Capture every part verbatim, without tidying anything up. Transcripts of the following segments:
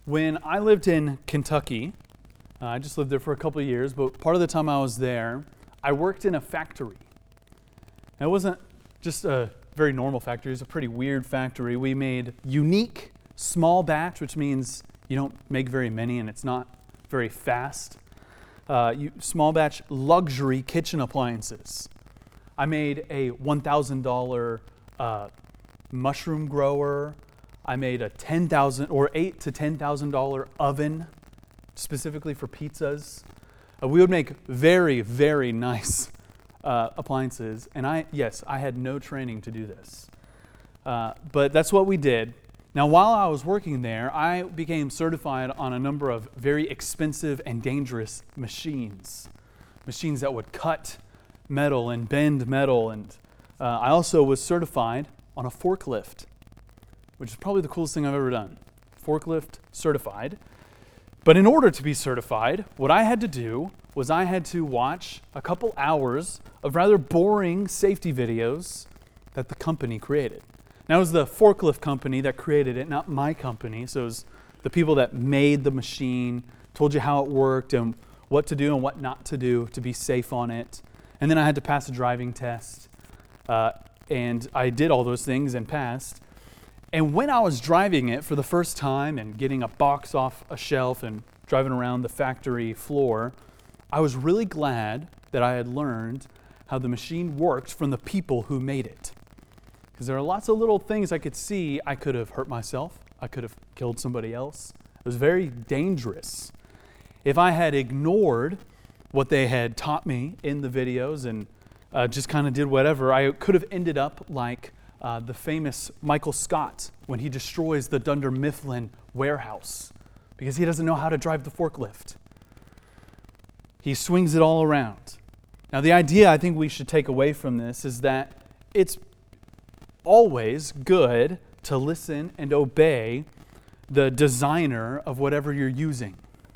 When I lived in Kentucky, uh, I just lived there for a couple of years, but part of the time I was there, I worked in a factory. And it wasn't just a very normal factory, it was a pretty weird factory. We made unique small batch, which means you don't make very many and it's not very fast. Uh, you, small batch luxury kitchen appliances. I made a one thousand dollars uh, mushroom grower. I made a ten thousand dollars or eight to ten thousand dollars oven specifically for pizzas. Uh, we would make very, very nice uh, appliances. And I, yes, I had no training to do this. Uh, but that's what we did. Now, while I was working there, I became certified on a number of very expensive and dangerous machines. Machines that would cut metal and bend metal. And uh, I also was certified on a forklift, which is probably the coolest thing I've ever done. Forklift certified. But in order to be certified, what I had to do was I had to watch a couple hours of rather boring safety videos that the company created. Now, it was the forklift company that created it, not my company. So it was the people that made the machine, told you how it worked and what to do and what not to do to be safe on it. And then I had to pass a driving test. Uh, and I did all those things and passed. And when I was driving it for the first time and getting a box off a shelf and driving around the factory floor, I was really glad that I had learned how the machine worked from the people who made it. Because there are lots of little things I could see. I could have hurt myself. I could have killed somebody else. It was very dangerous. If I had ignored what they had taught me in the videos and uh, just kind of did whatever, I could have ended up like uh, the famous Michael Scott when he destroys the Dunder Mifflin warehouse because he doesn't know how to drive the forklift. He swings it all around. Now, the idea I think we should take away from this is that it's always good to listen and obey the designer of whatever you're using.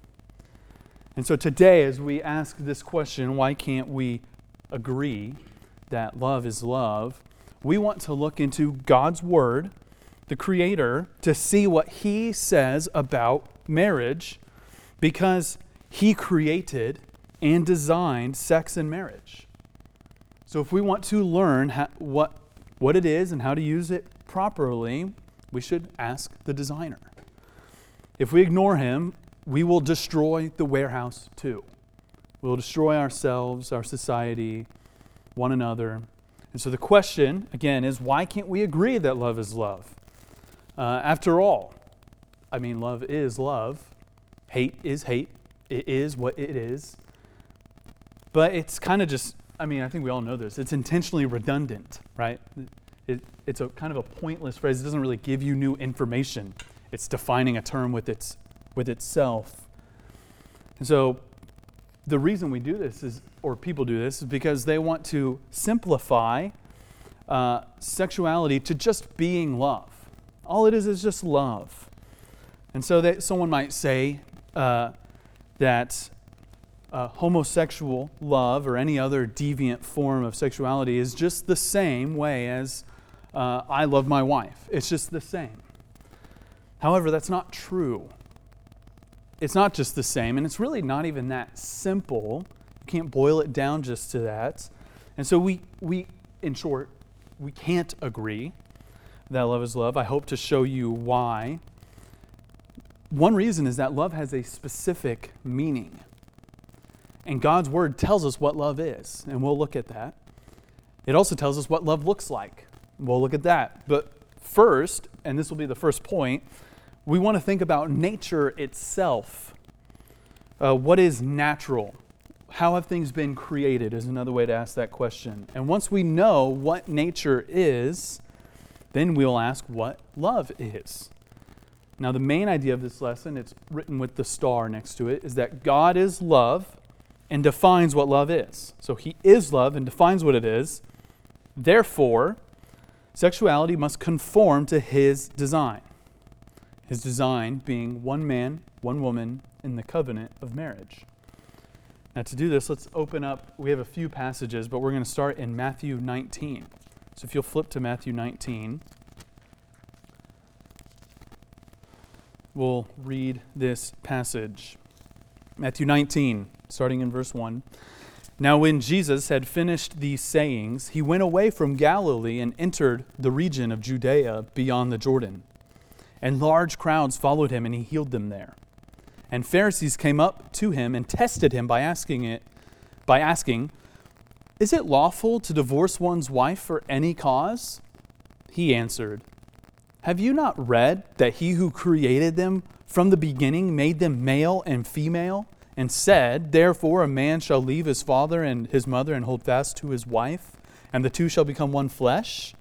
And so today, as we ask this question, why can't we agree that love is love? We want to look into God's Word, the Creator, to see what He says about marriage, because He created and designed sex and marriage. So if we want to learn how, what, what it is and how to use it properly, we should ask the designer. If we ignore Him, we will destroy the warehouse too. We'll destroy ourselves, our society, one another. And so the question, again, is why can't we agree that love is love? Uh, after all, I mean, love is love. Hate is hate. It is what it is. But it's kind of just, I mean, I think we all know this. It's intentionally redundant, right? It, it's a kind of a pointless phrase. It doesn't really give you new information. It's defining a term with its with itself. And so the reason we do this is, or people do this, is because they want to simplify uh, sexuality to just being love. All it is is just love. And so that someone might say uh, that uh, homosexual love or any other deviant form of sexuality is just the same way as uh, I love my wife. It's just the same. However, that's not true. It's not just the same, and it's really not even that simple. You can't boil it down just to that. And so we, we, in short, we can't agree that love is love. I hope to show you why. One reason is that love has a specific meaning. And God's Word tells us what love is, and we'll look at that. It also tells us what love looks like. We'll look at that. But first, and this will be the first point, we want to think about nature itself. Uh, what is natural? How have things been created is another way to ask that question. And once we know what nature is, then we'll ask what love is. Now, the main idea of this lesson, it's written with the star next to it, is that God is love and defines what love is. So He is love and defines what it is. Therefore, sexuality must conform to His design. His design being one man, one woman in the covenant of marriage. Now to do this, let's open up, we have a few passages, but we're going to start in Matthew nineteen. So if you'll flip to Matthew nineteen. we'll read this passage. Matthew nineteen, starting in verse one. Now when Jesus had finished these sayings, he went away from Galilee and entered the region of Judea beyond the Jordan. And large crowds followed him, and he healed them there. And Pharisees came up to him and tested him by asking it, by asking, "Is it lawful to divorce one's wife for any cause?" He answered, "Have you not read that he who created them from the beginning made them male and female, and said, therefore a man shall leave his father and his mother and hold fast to his wife, and the two shall become one flesh?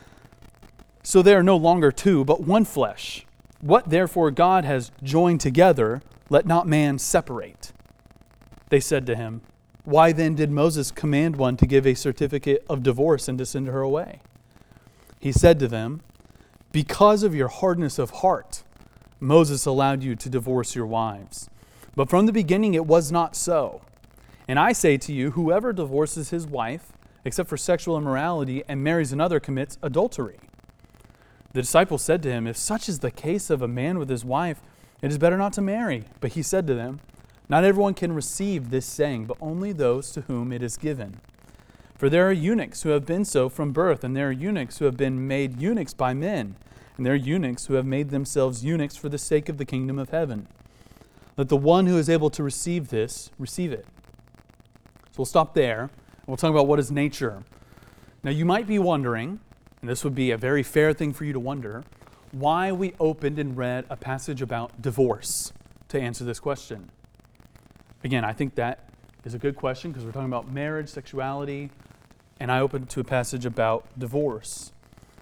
So they are no longer two, but one flesh. What therefore God has joined together, let not man separate." They said to him, "Why then did Moses command one to give a certificate of divorce and to send her away?" He said to them, "Because of your hardness of heart, Moses allowed you to divorce your wives. But from the beginning it was not so. And I say to you, whoever divorces his wife, except for sexual immorality, and marries another commits adultery." The disciples said to him, "If such is the case of a man with his wife, it is better not to marry." But he said to them, "Not everyone can receive this saying, but only those to whom it is given. For there are eunuchs who have been so from birth, and there are eunuchs who have been made eunuchs by men, and there are eunuchs who have made themselves eunuchs for the sake of the kingdom of heaven. Let the one who is able to receive this, receive it." So we'll stop there, and we'll talk about what is nature. Now you might be wondering, and this would be a very fair thing for you to wonder, why we opened and read a passage about divorce to answer this question. Again, I think that is a good question because we're talking about marriage, sexuality, and I opened to a passage about divorce.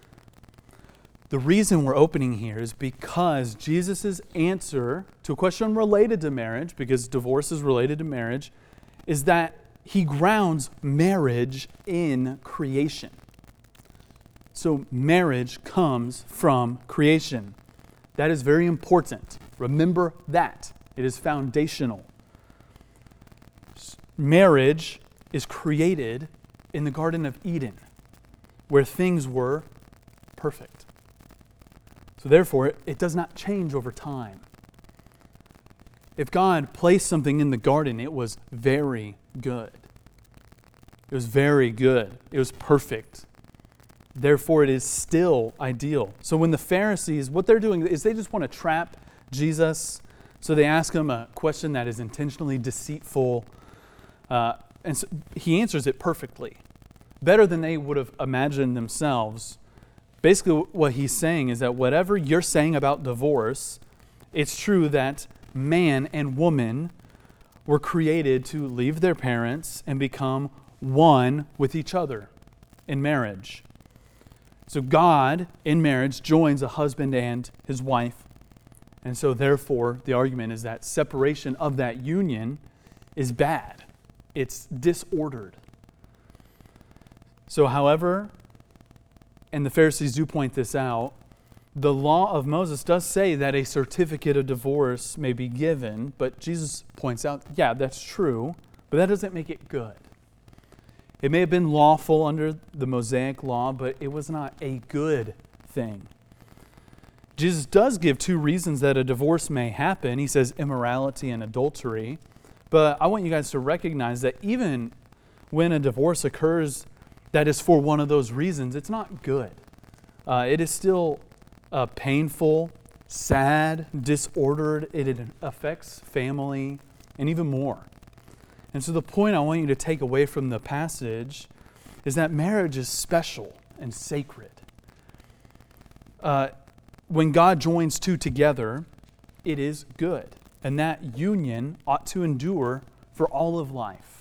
The reason we're opening here is because Jesus' answer to a question related to marriage, because divorce is related to marriage, is that he grounds marriage in creation. So marriage comes from creation. That is very important. Remember that. It is foundational. Marriage is created in the Garden of Eden, where things were perfect. So therefore, it does not change over time. If God placed something in the garden, it was very good. It was very good. It was perfect. Therefore, it is still ideal. So when the Pharisees, what they're doing is they just want to trap Jesus. So they ask him a question that is intentionally deceitful. Uh, and so he answers it perfectly. Better than they would have imagined themselves. Basically, what he's saying is that whatever you're saying about divorce, it's true that man and woman were created to leave their parents and become one with each other in marriage. So God, in marriage, joins a husband and his wife. And so therefore, the argument is that separation of that union is bad. It's disordered. So however, and the Pharisees do point this out, the law of Moses does say that a certificate of divorce may be given, but Jesus points out, yeah, that's true, but that doesn't make it good. It may have been lawful under the Mosaic law, but it was not a good thing. Jesus does give two reasons that a divorce may happen. He says immorality and adultery. But I want you guys to recognize that even when a divorce occurs that is for one of those reasons, it's not good. Uh, it is still uh, painful, sad, disordered. It affects family and even more. And so the point I want you to take away from the passage is that marriage is special and sacred. Uh, when God joins two together, it is good. And that union ought to endure for all of life.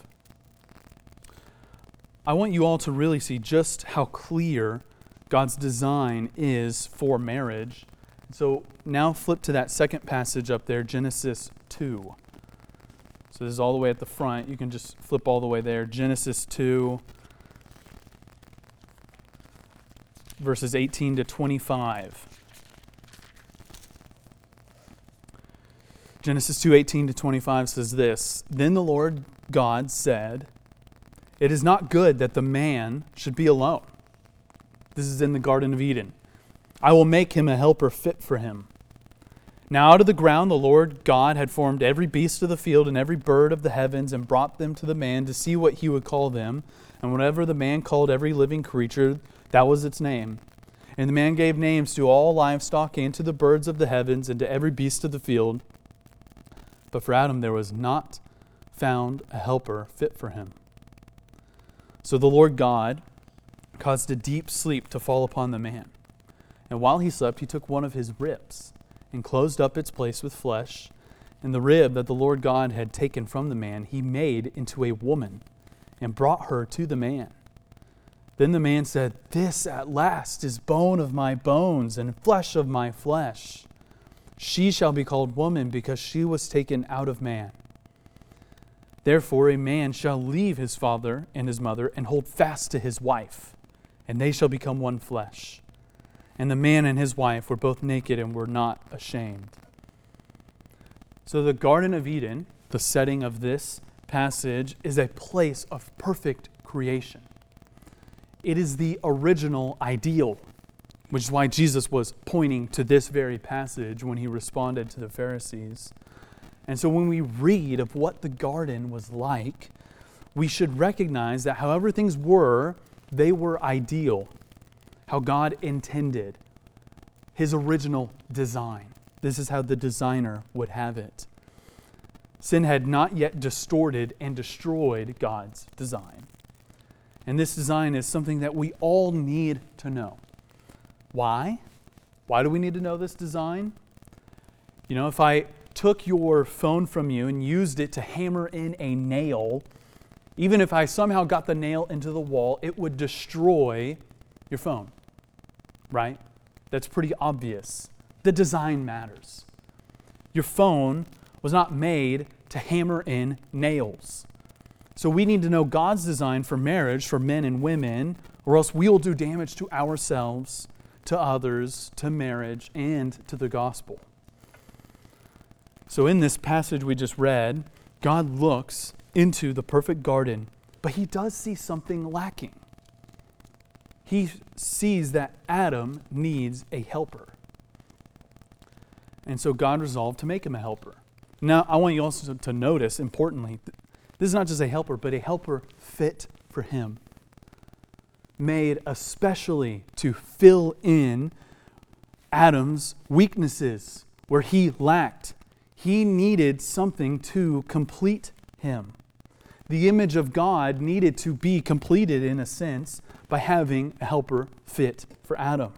I want you all to really see just how clear God's design is for marriage. So now flip to that second passage up there, Genesis two. So this is all the way at the front. You can just flip all the way there. Genesis two, verses eighteen to twenty-five. Genesis two, eighteen to twenty-five says this, "Then the Lord God said, 'It is not good that the man should be alone.'" This is in the Garden of Eden. "I will make him a helper fit for him." Now out of the ground the Lord God had formed every beast of the field and every bird of the heavens and brought them to the man to see what he would call them. And whatever the man called every living creature, that was its name. And the man gave names to all livestock and to the birds of the heavens and to every beast of the field. But for Adam there was not found a helper fit for him. So the Lord God caused a deep sleep to fall upon the man. And while he slept, he took one of his ribs and closed up its place with flesh. And the rib that the Lord God had taken from the man, he made into a woman and brought her to the man. Then the man said, "This at last is bone of my bones and flesh of my flesh. She shall be called woman because she was taken out of man. Therefore a man shall leave his father and his mother and hold fast to his wife, and they shall become one flesh. And the man and his wife were both naked and were not ashamed." So the Garden of Eden, the setting of this passage, is a place of perfect creation. It is the original ideal, which is why Jesus was pointing to this very passage when he responded to the Pharisees. And so when we read of what the garden was like, we should recognize that however things were, they were ideal. How God intended, His original design. This is how the designer would have it. Sin had not yet distorted and destroyed God's design. And this design is something that we all need to know. Why? Why do we need to know this design? You know, if I took your phone from you and used it to hammer in a nail, even if I somehow got the nail into the wall, it would destroy your phone, right? That's pretty obvious. The design matters. Your phone was not made to hammer in nails. So we need to know God's design for marriage for men and women, or else we will do damage to ourselves, to others, to marriage, and to the gospel. So in this passage we just read, God looks into the perfect garden, but He does see something lacking. He sees that Adam needs a helper. And so God resolved to make him a helper. Now, I want you also to notice, importantly, this is not just a helper, but a helper fit for him. Made especially to fill in Adam's weaknesses where he lacked. He needed something to complete him. The image of God needed to be completed in a sense by having a helper fit for Adam.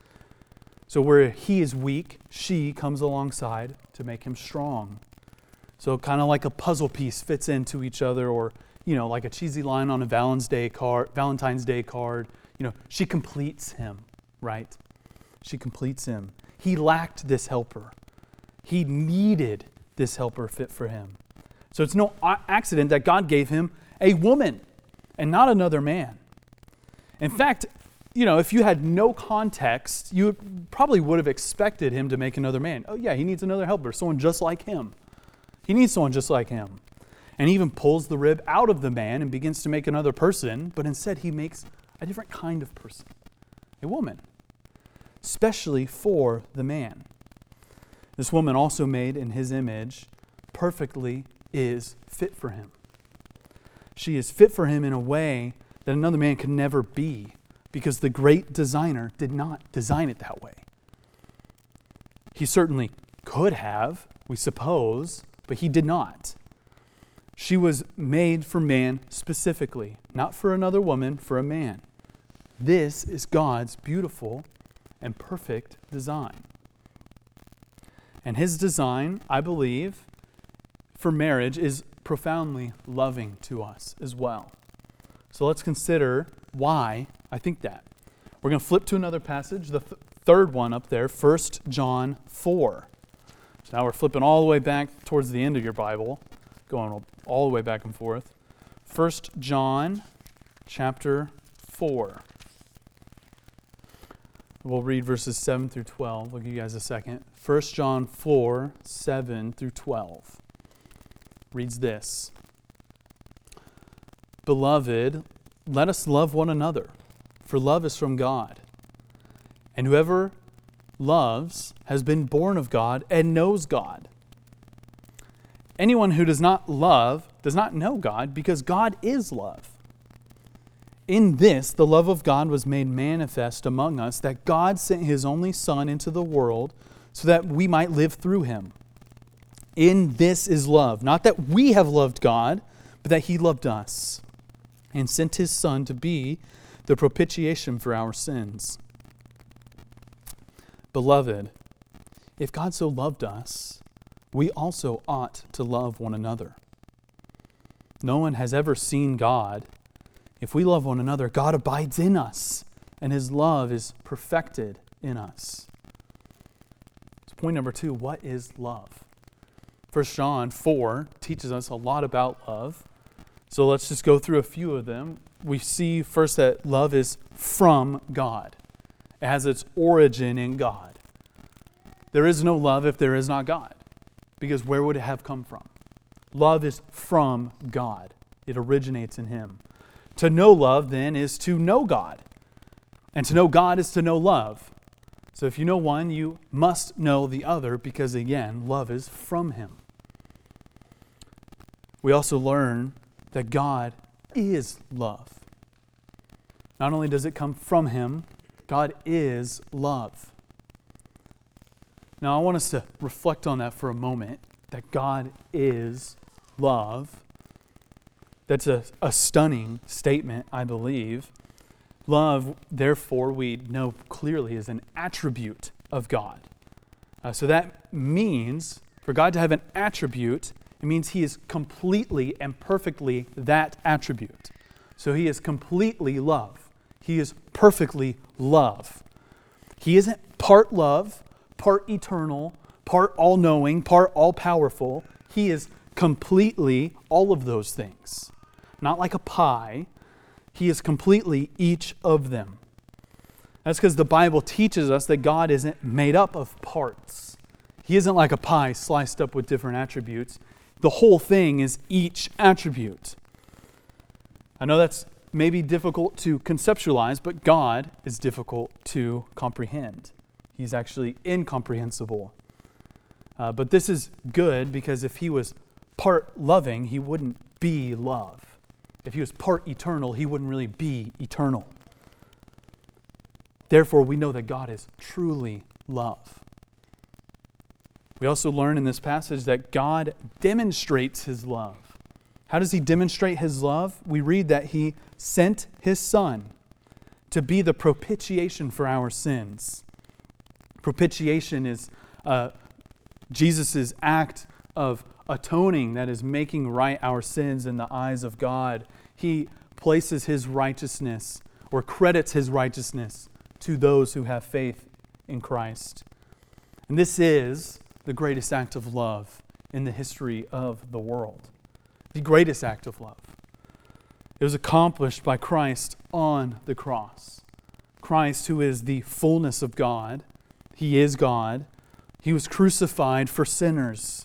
So where he is weak, she comes alongside to make him strong. So kind of like a puzzle piece fits into each other, or, you know, like a cheesy line on a Valentine's Day card, Valentine's Day card. You know, she completes him, right? She completes him. He lacked this helper. He needed this helper fit for him. So it's no accident that God gave him a woman and not another man. In fact, you know, if you had no context, you probably would have expected him to make another man. Oh yeah, he needs another helper, someone just like him. He needs someone just like him. And he even pulls the rib out of the man and begins to make another person, but instead he makes a different kind of person, a woman, especially for the man. This woman, also made in His image, perfectly is fit for him. She is fit for him in a way that another man could never be, because the great designer did not design it that way. He certainly could have, we suppose, but He did not. She was made for man specifically, not for another woman, for a man. This is God's beautiful and perfect design. And His design, I believe, for marriage is profoundly loving to us as well. So let's consider why I think that. We're going to flip to another passage, the th- third one up there, First John four. So now we're flipping all the way back towards the end of your Bible, going all the way back and forth. First John chapter four. We'll read verses seven through twelve. I'll give you guys a second. First John four, seven through twelve. Reads this. Beloved, let us love one another, for love is from God. And whoever loves has been born of God and knows God. Anyone who does not love does not know God, because God is love. In this, the love of God was made manifest among us, that God sent His only Son into the world so that we might live through Him. In this is love, not that we have loved God, but that He loved us and sent His Son to be the propitiation for our sins. Beloved, if God so loved us, we also ought to love one another. No one has ever seen God. If we love one another, God abides in us, and His love is perfected in us. So point number two, what is love? First John four teaches us a lot about love. So let's just go through a few of them. We see first that love is from God. It has its origin in God. There is no love if there is not God, because where would it have come from? Love is from God. It originates in Him. To know love, then, is to know God. And to know God is to know love. So if you know one, you must know the other, because, again, love is from Him. We also learn that God is love. Not only does it come from Him, God is love. Now, I want us to reflect on that for a moment, that God is love. That's a, a stunning statement, I believe. Love, therefore, we know clearly is an attribute of God. Uh, so that means, for God to have an attribute, it means He is completely and perfectly that attribute. So He is completely love. He is perfectly love. He isn't part love, part eternal, part all-knowing, part all-powerful. He is completely all of those things. Not like a pie. He is completely each of them. That's because the Bible teaches us that God isn't made up of parts. He isn't like a pie sliced up with different attributes. The whole thing is each attribute. I know that's maybe difficult to conceptualize, but God is difficult to comprehend. He's actually incomprehensible. Uh, but this is good, because if He was part loving, He wouldn't be love. If He was part eternal, He wouldn't really be eternal. Therefore, we know that God is truly love. We also learn in this passage that God demonstrates His love. How does He demonstrate His love? We read that He sent His Son to be the propitiation for our sins. Propitiation is uh, Jesus' act of atoning, that is making right our sins in the eyes of God. He places His righteousness, or credits His righteousness, to those who have faith in Christ. And this is the greatest act of love in the history of the world. The greatest act of love. It was accomplished by Christ on the cross. Christ, who is the fullness of God, He is God. He was crucified for sinners.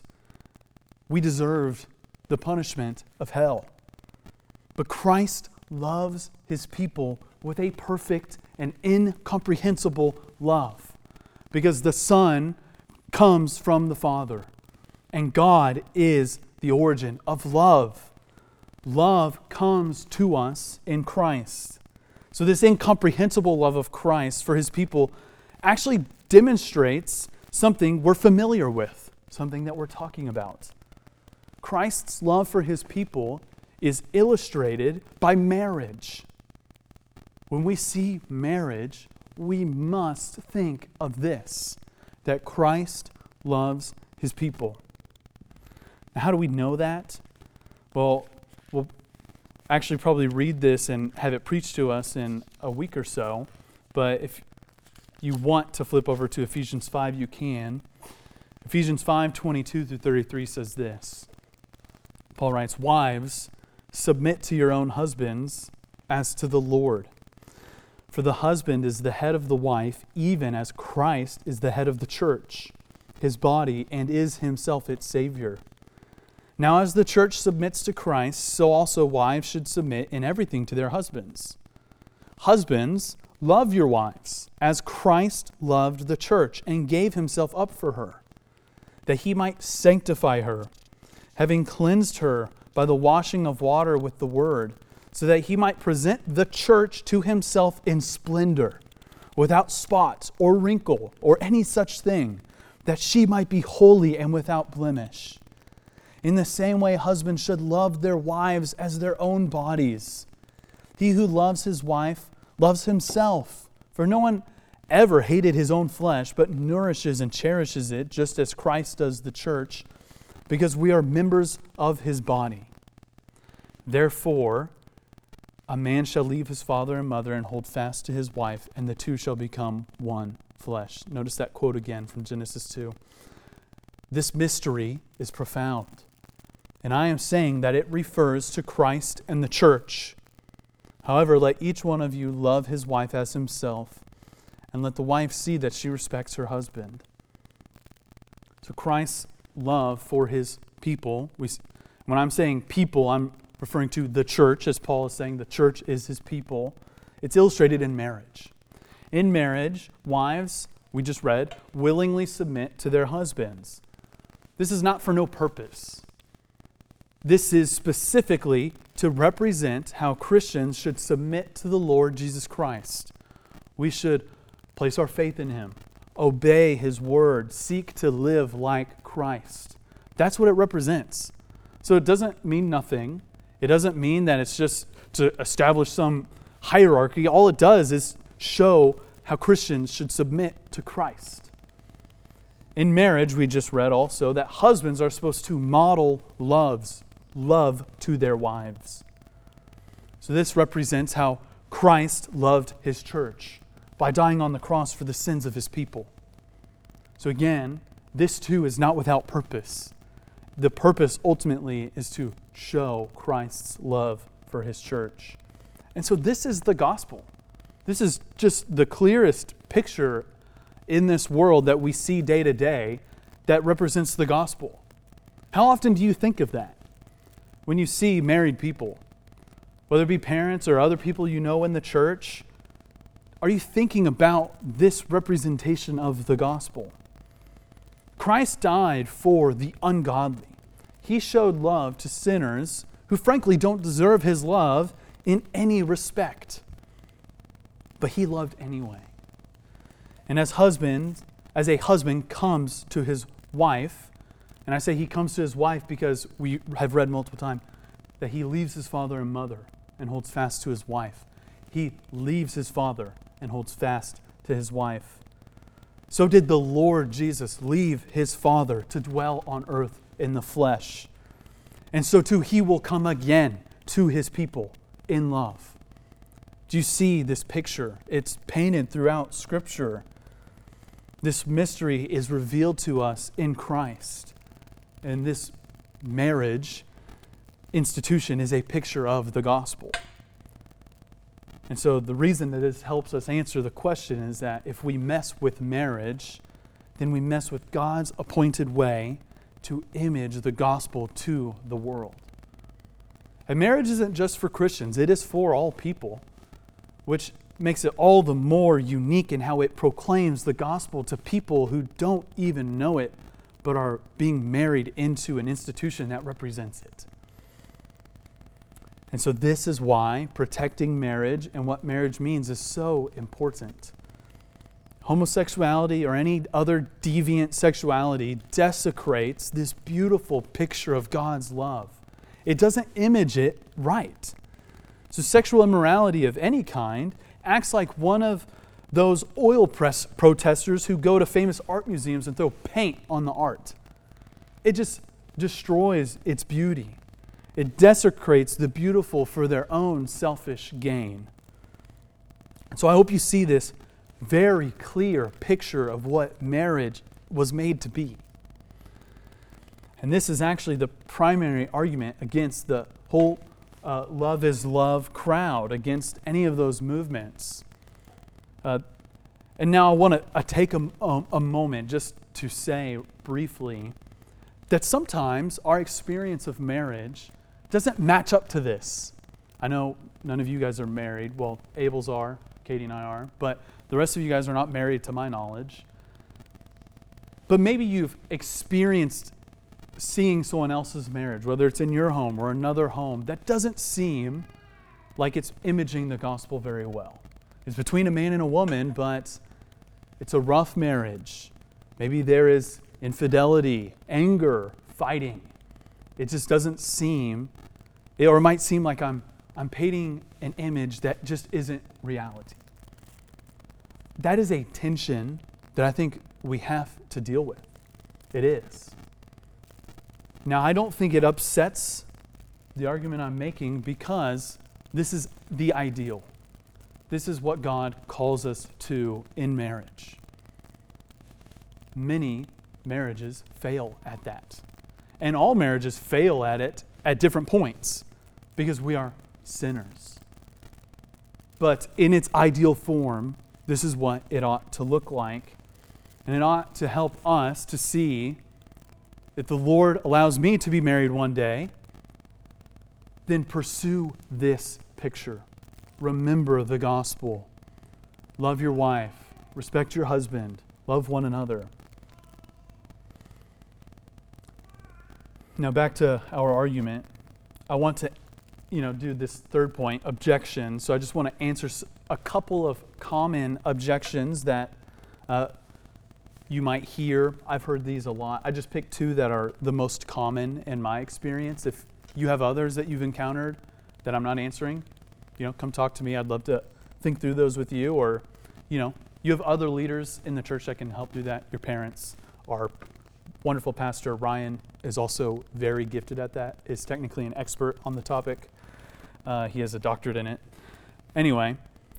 We deserved the punishment of hell. But Christ loves His people with a perfect and incomprehensible love, because the Son comes from the Father, and God is the origin of love. Love comes to us in Christ. So this incomprehensible love of Christ for His people actually demonstrates something we're familiar with, something that we're talking about. Christ's love for His people is illustrated by marriage. When we see marriage, we must think of this, that Christ loves His people. Now, how do we know that? Well, we'll actually probably read this and have it preached to us in a week or so, but if you want to flip over to Ephesians five, you can. Ephesians five, twenty-two through thirty-three says this. Paul writes, "Wives, submit to your own husbands as to the Lord. For the husband is the head of the wife, even as Christ is the head of the church, His body, and is Himself its Savior. Now as the church submits to Christ, so also wives should submit in everything to their husbands. Husbands, Love your wives, as Christ loved the church and gave himself up for her, that he might sanctify her, having cleansed her by the washing of water with the word, so that he might present the church to himself in splendor, without spot or wrinkle or any such thing, that she might be holy and without blemish. In the same way, husbands should love their wives as their own bodies. He who loves his wife loves himself. For no one ever hated his own flesh, but nourishes and cherishes it, just as Christ does the church, because we are members of his body. Therefore, a man shall leave his father and mother and hold fast to his wife, and the two shall become one flesh. Notice that quote again from Genesis two. This mystery is profound, and I am saying that it refers to Christ and the church. However, let each one of you love his wife as himself, and let the wife see that she respects her husband. So Christ's love for his people, we, when I'm saying people, I'm referring to the church, as Paul is saying the church is his people. It's illustrated in marriage. In marriage, wives, we just read, willingly submit to their husbands. This is not for no purpose. This is specifically to represent how Christians should submit to the Lord Jesus Christ. We should place our faith in him, obey his word, seek to live like Christ. That's what it represents. So it doesn't mean nothing. It doesn't mean that it's just to establish some hierarchy. All it does is show how Christians should submit to Christ. In marriage, we just read also that husbands are supposed to model loves, love to their wives. So this represents how Christ loved his church by dying on the cross for the sins of his people. So again, this too is not without purpose. The purpose ultimately is to show Christ's love for his church. And so this is the gospel. This is just the clearest picture in this world that we see day to day that represents the gospel. How often do you think of that? When you see married people, whether it be parents or other people you know in the church, are you thinking about this representation of the gospel? Christ died for the ungodly. He showed love to sinners who frankly don't deserve his love in any respect. But he loved anyway. And as husband, as a husband comes to his wife, and I say he comes to his wife because we have read multiple times that he leaves his father and mother and holds fast to his wife. He leaves his father and holds fast to his wife. So did the Lord Jesus leave his Father to dwell on earth in the flesh. And so too he will come again to his people in love. Do you see this picture? It's painted throughout Scripture. This mystery is revealed to us in Christ. And this marriage institution is a picture of the gospel. And so the reason that this helps us answer the question is that if we mess with marriage, then we mess with God's appointed way to image the gospel to the world. And marriage isn't just for Christians, it is for all people, which makes it all the more unique in how it proclaims the gospel to people who don't even know it, but are being married into an institution that represents it. And so this is why protecting marriage and what marriage means is so important. Homosexuality or any other deviant sexuality desecrates this beautiful picture of God's love. It doesn't image it right. So sexual immorality of any kind acts like one of those oil press protesters who go to famous art museums and throw paint on the art. It just destroys its beauty. It desecrates the beautiful for their own selfish gain. So I hope you see this very clear picture of what marriage was made to be. And this is actually the primary argument against the whole uh, love is love crowd, against any of those movements. Uh, and now I want to uh, take a, a, a moment just to say briefly that sometimes our experience of marriage doesn't match up to this. I know none of you guys are married. Well, Abel's are. Katie and I are, but the rest of you guys are not married to my knowledge. But maybe you've experienced seeing someone else's marriage, whether it's in your home or another home, that doesn't seem like it's imaging the gospel very well. It's between a man and a woman, but it's a rough marriage. Maybe there is infidelity, anger, fighting. It just doesn't seem, or it might seem like I'm I'm painting an image that just isn't reality. That is a tension that I think we have to deal with. It is. Now, I don't think it upsets the argument I'm making because this is the ideal. This is what God calls us to in marriage. Many marriages fail at that. And all marriages fail at it at different points because we are sinners. But in its ideal form, this is what it ought to look like. And it ought to help us to see if the Lord allows me to be married one day, then pursue this picture. Remember the gospel. Love your wife. Respect your husband. Love one another. Now back to our argument. I want to, you know, do this third point, objection. So I just want to answer a couple of common objections that uh, you might hear. I've heard these a lot. I just picked two that are the most common in my experience. If you have others that you've encountered that I'm not answering, you know, come talk to me. I'd love to think through those with you. Or, you know, you have other leaders in the church that can help do that. Your parents, our wonderful pastor Ryan is also very gifted at that. Is technically an expert on the topic. Uh, he has a doctorate in it. Anyway,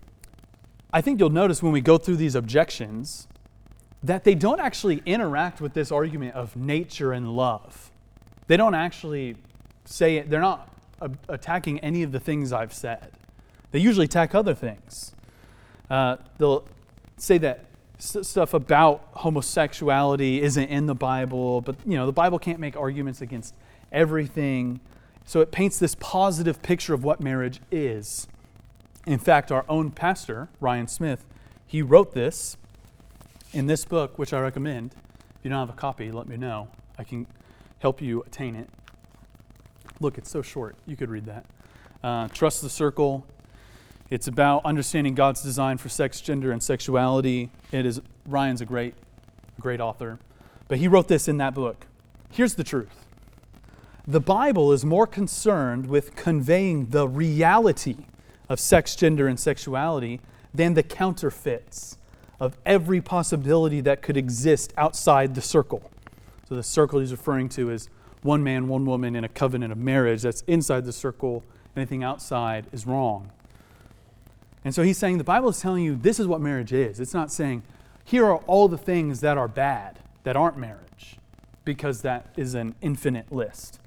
I think you'll notice when we go through these objections that they don't actually interact with this argument of nature and love. They don't actually say it. They're not a- attacking any of the things I've said. They usually attack other things. Uh, they'll say that s- stuff about homosexuality isn't in the Bible, but you know the Bible can't make arguments against everything. So it paints this positive picture of what marriage is. In fact, our own pastor, Ryan Smith, he wrote this in this book, which I recommend. If you don't have a copy, let me know. I can help you attain it. Look, it's so short. You could read that. Uh, Trust the Circle. It's about understanding God's design for sex, gender, and sexuality. It is Ryan's a great, great author. But he wrote this in that book. Here's the truth. The Bible is more concerned with conveying the reality of sex, gender, and sexuality than the counterfeits of every possibility that could exist outside the circle. So the circle he's referring to is one man, one woman in a covenant of marriage. That's inside the circle. Anything outside is wrong. And so he's saying the Bible is telling you this is what marriage is. It's not saying here are all the things that are bad, that aren't marriage, because that is an infinite list.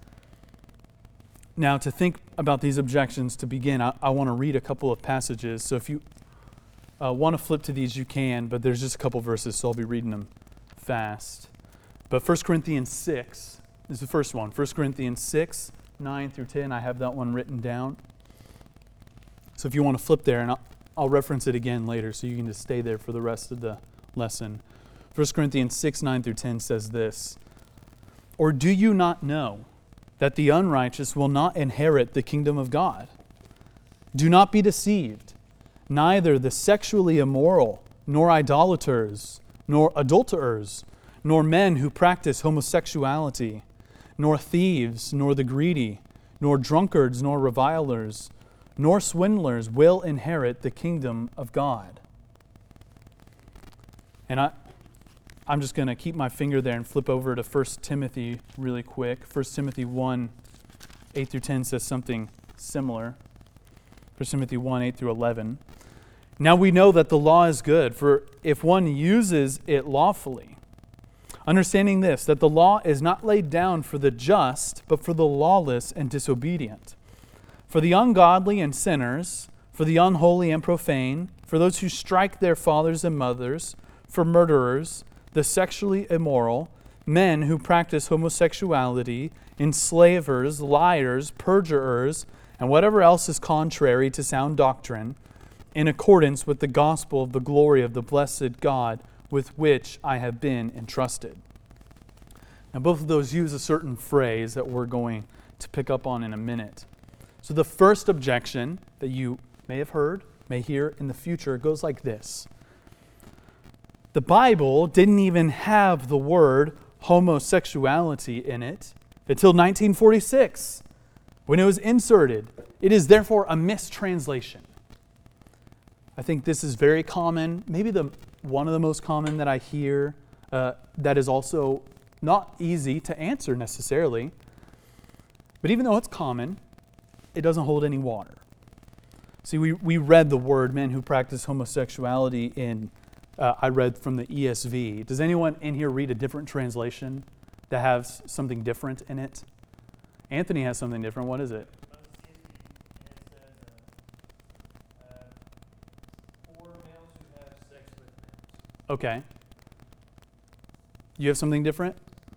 Now, to think about these objections, to begin, I, I want to read a couple of passages. So if you uh, want to flip to these, you can, but there's just a couple verses, so I'll be reading them fast. But First Corinthians six is the first one. First Corinthians six, nine through ten, I have that one written down. So if you want to flip there, and I'll, I'll reference it again later, so you can just stay there for the rest of the lesson. First Corinthians six, nine through ten says this, "Or do you not know that the unrighteous will not inherit the kingdom of God? Do not be deceived. Neither the sexually immoral, nor idolaters, nor adulterers, nor men who practice homosexuality, nor thieves, nor the greedy, nor drunkards, nor revilers, nor swindlers will inherit the kingdom of God." And I, I'm just going to keep my finger there and flip over to First Timothy really quick. First Timothy one, eight through ten says something similar. First Timothy one, eight through eleven. "Now we know that the law is good, for if one uses it lawfully, understanding this, that the law is not laid down for the just, but for the lawless and disobedient, for the ungodly and sinners, for the unholy and profane, for those who strike their fathers and mothers, for murderers, the sexually immoral, men who practice homosexuality, enslavers, liars, perjurers, and whatever else is contrary to sound doctrine, in accordance with the gospel of the glory of the blessed God with which I have been entrusted. Now, both of those use a certain phrase that we're going to pick up on in a minute. So the first objection that you may have heard, may hear in the future, goes like this. The Bible didn't even have the word homosexuality in it until nineteen forty-six, when it was inserted. It is therefore a mistranslation. I think this is very common, maybe the one of the most common that I hear, uh, that is also not easy to answer necessarily. But even though it's common, it doesn't hold any water. See, we, we read the word men who practice homosexuality in, uh, I read from the E S V. Does anyone in here read a different translation that has something different in it? Anthony has something different. What is it? Okay. You have something different?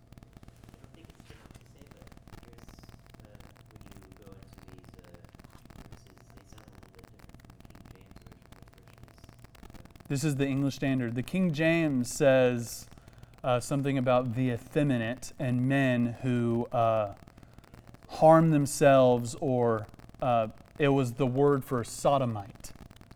I don't think it's different to say, but here's uh, when you go into these uh, verses, they sound a little bit different from the King James version. This is the English Standard. The King James says uh, something about the effeminate and men who uh, harm themselves, or uh, it was the word for sodomite.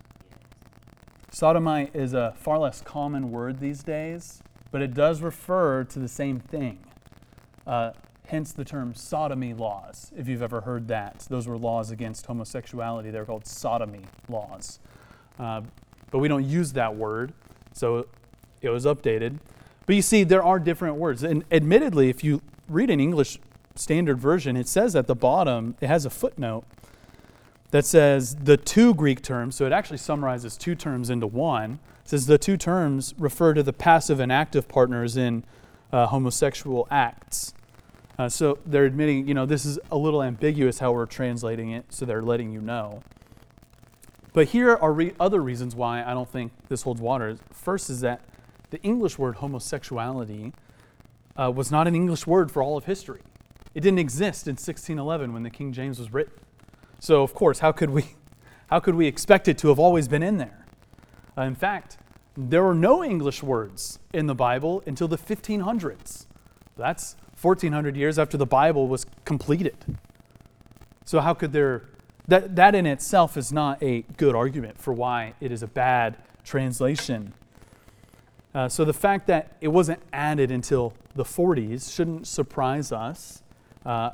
Sodomite is a far less common word these days, but it does refer to the same thing. Uh, hence the term sodomy laws, if you've ever heard that. Those were laws against homosexuality. They're called sodomy laws. Uh, but we don't use that word, so it was updated. But you see, there are different words. And admittedly, if you read an English Standard Version, it says at the bottom, it has a footnote that says the two Greek terms, so it actually summarizes two terms into one. It says the two terms refer to the passive and active partners in uh, homosexual acts. Uh, so they're admitting, you know, this is a little ambiguous how we're translating it, so they're letting you know. But here are re- other reasons why I don't think this holds water. First is that the English word homosexuality uh, was not an English word for all of history. It didn't exist in sixteen eleven when the King James was written. So, of course, how could we how could we expect it to have always been in there? Uh, in fact, there were no English words in the Bible until the fifteen hundreds. That's fourteen hundred years after the Bible was completed. So how could there... That, that in itself is not a good argument for why it is a bad translation. Uh, so the fact that it wasn't added until the forties shouldn't surprise us. Uh,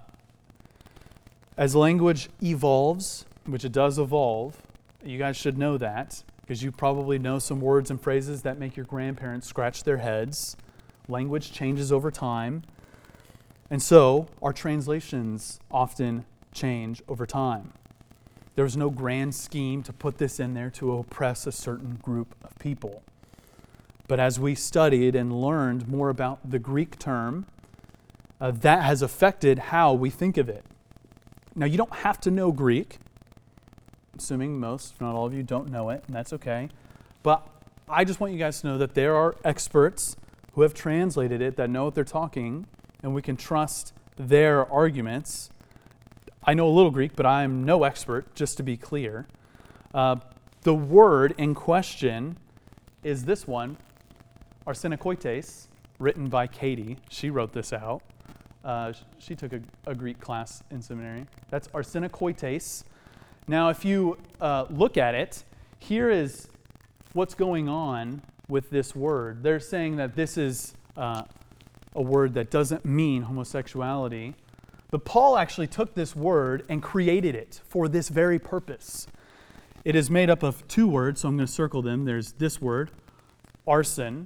As language evolves, which it does evolve, you guys should know that, because you probably know some words and phrases that make your grandparents scratch their heads. Language changes over time. And so, our translations often change over time. There was no grand scheme to put this in there to oppress a certain group of people. But as we studied and learned more about the Greek term, uh, that has affected how we think of it. Now, you don't have to know Greek, assuming most, if not all of you, don't know it, and that's okay. But I just want you guys to know that there are experts who have translated it that know what they're talking, and we can trust their arguments. I know a little Greek, but I am no expert, just to be clear. Uh, the word in question is this one, arsenokoites, written by Katie. She wrote this out. Uh, she took a, a Greek class in seminary. That's arsenokoites. Now, if you uh, look at it, here is what's going on with this word. They're saying that this is uh, a word that doesn't mean homosexuality. But Paul actually took this word and created it for this very purpose. It is made up of two words, so I'm going to circle them. There's this word, arson,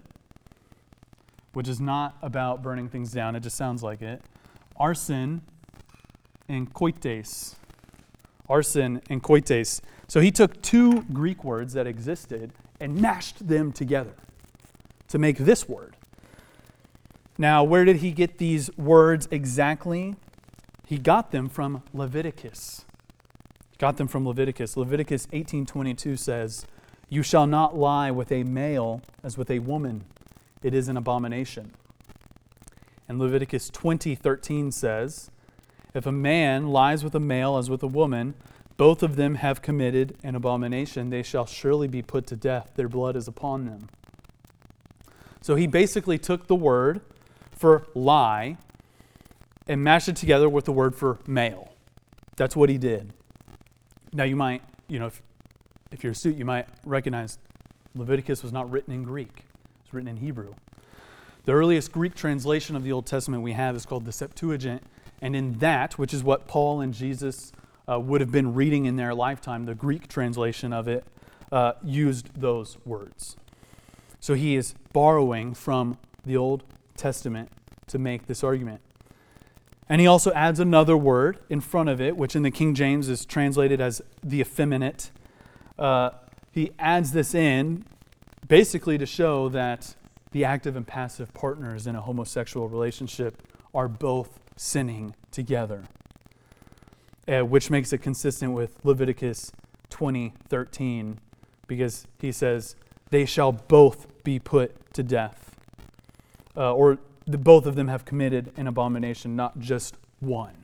which is not about burning things down. It just sounds like it. Arson and koites. Arson and koites. So he took two Greek words that existed and mashed them together to make this word. Now, where did he get these words exactly? He got them from Leviticus. Got them from Leviticus. Leviticus eighteen twenty-two says, "You shall not lie with a male as with a woman. It is an abomination." And Leviticus twenty thirteen says, "If a man lies with a male as with a woman, Both of them have committed an abomination. They shall surely be put to death. Their blood is upon them. So he basically took the word for lie and mashed it together with the word for male. That's what he did. Now you might, you know, if, if you're astute, you might recognize Leviticus was not written in Greek. It was written in Hebrew. The earliest Greek translation of the Old Testament we have is called the Septuagint. And in that, which is what Paul and Jesus uh, would have been reading in their lifetime, the Greek translation of it uh, used those words. So he is borrowing from the Old Testament to make this argument. And he also adds another word in front of it, which in the King James is translated as the effeminate. Uh, he adds this in basically to show that the active and passive partners in a homosexual relationship are both sinning together, uh, which makes it consistent with Leviticus twenty thirteen, because he says, they shall both be put to death. Uh, or the, both of them have committed an abomination, not just one.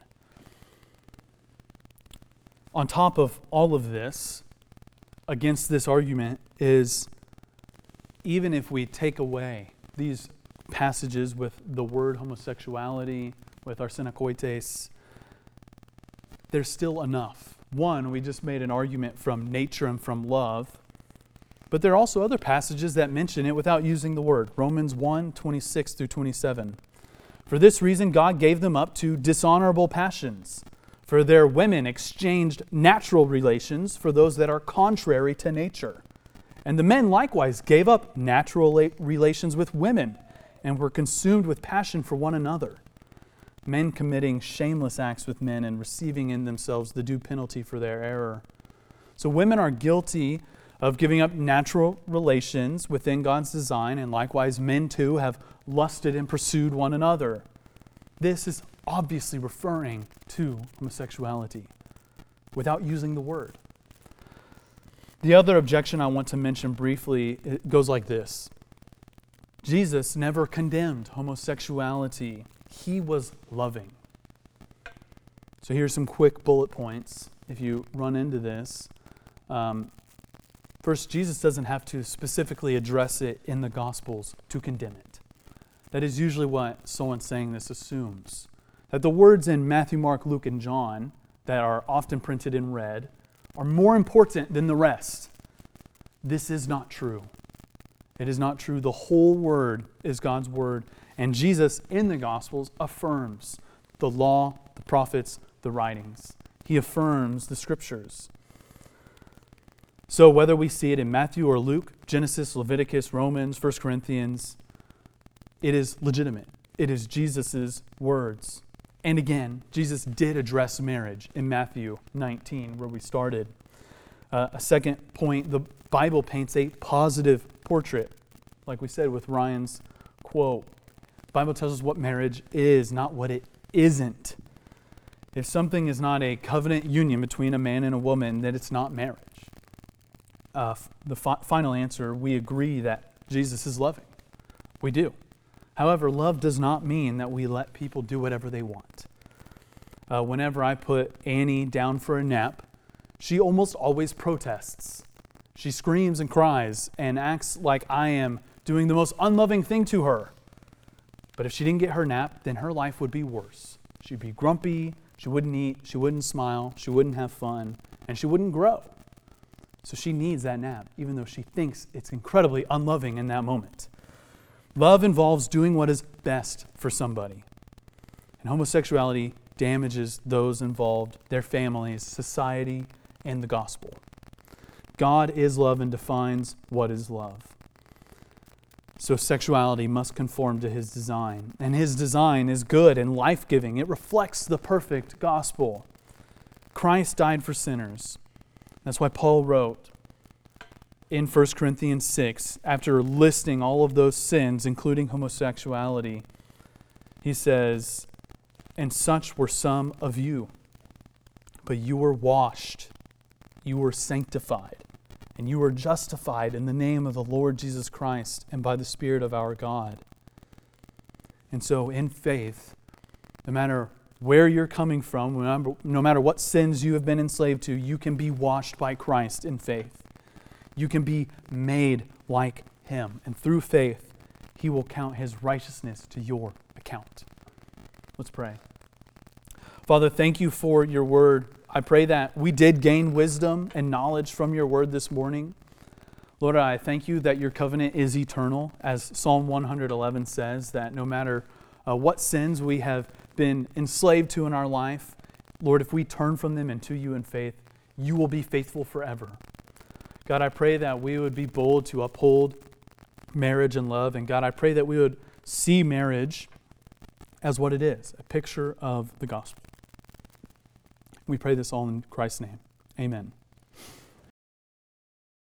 On top of all of this, against this argument is, even if we take away these passages with the word homosexuality, with arsenokoites, there's still enough. One, we just made an argument from nature and from love, but there are also other passages that mention it without using the word. Romans one, twenty-six through twenty-seven. For this reason, God gave them up to dishonorable passions. For their women exchanged natural relations for those that are contrary to nature. And the men likewise gave up natural relations with women and were consumed with passion for one another. Men committing shameless acts with men and receiving in themselves the due penalty for their error. So women are guilty of giving up natural relations within God's design, and likewise men too have lusted and pursued one another. This is obviously referring to homosexuality without using the word. The other objection I want to mention briefly, it goes like this. Jesus never condemned homosexuality. He was loving. So here's some quick bullet points if you run into this. Um, first, Jesus doesn't have to specifically address it in the Gospels to condemn it. That is usually what someone saying this assumes. That the words in Matthew, Mark, Luke, and John that are often printed in red are more important than the rest. This is not true. It is not true. The whole Word is God's Word. And Jesus in the Gospels affirms the law, the prophets, the writings. He affirms the Scriptures. So whether we see it in Matthew or Luke, Genesis, Leviticus, Romans, First Corinthians, it is legitimate. It is Jesus' words. And again, Jesus did address marriage in Matthew nineteen, where we started. Uh, a second point, the Bible paints a positive portrait, like we said with Ryan's quote. The Bible tells us what marriage is, not what it isn't. If something is not a covenant union between a man and a woman, then it's not marriage. Uh, the fi- final answer, we agree that Jesus is loving. We do. However, love does not mean that we let people do whatever they want. Uh, whenever I put Annie down for a nap, she almost always protests. She screams and cries and acts like I am doing the most unloving thing to her. But if she didn't get her nap, then her life would be worse. She'd be grumpy, she wouldn't eat, she wouldn't smile, she wouldn't have fun, and she wouldn't grow. So she needs that nap, even though she thinks it's incredibly unloving in that moment. Love involves doing what is best for somebody. And homosexuality damages those involved, their families, society, and the gospel. God is love and defines what is love. So sexuality must conform to His design. And His design is good and life-giving. It reflects the perfect gospel. Christ died for sinners. That's why Paul wrote in First Corinthians six, after listing all of those sins, including homosexuality, he says, and such were some of you, but you were washed, you were sanctified, and you were justified in the name of the Lord Jesus Christ and by the Spirit of our God. And so in faith, no matter where you're coming from, no matter, no matter what sins you have been enslaved to, you can be washed by Christ in faith. You can be made like Him. And through faith, He will count His righteousness to your account. Let's pray. Father, thank you for your word. I pray that we did gain wisdom and knowledge from your word this morning. Lord, I thank you that your covenant is eternal, as Psalm one eleven says, that no matter uh, what sins we have been enslaved to in our life, Lord, if we turn from them and to you in faith, you will be faithful forever. God, I pray that we would be bold to uphold marriage and love. And God, I pray that we would see marriage as what it is, a picture of the gospel. We pray this all in Christ's name. Amen.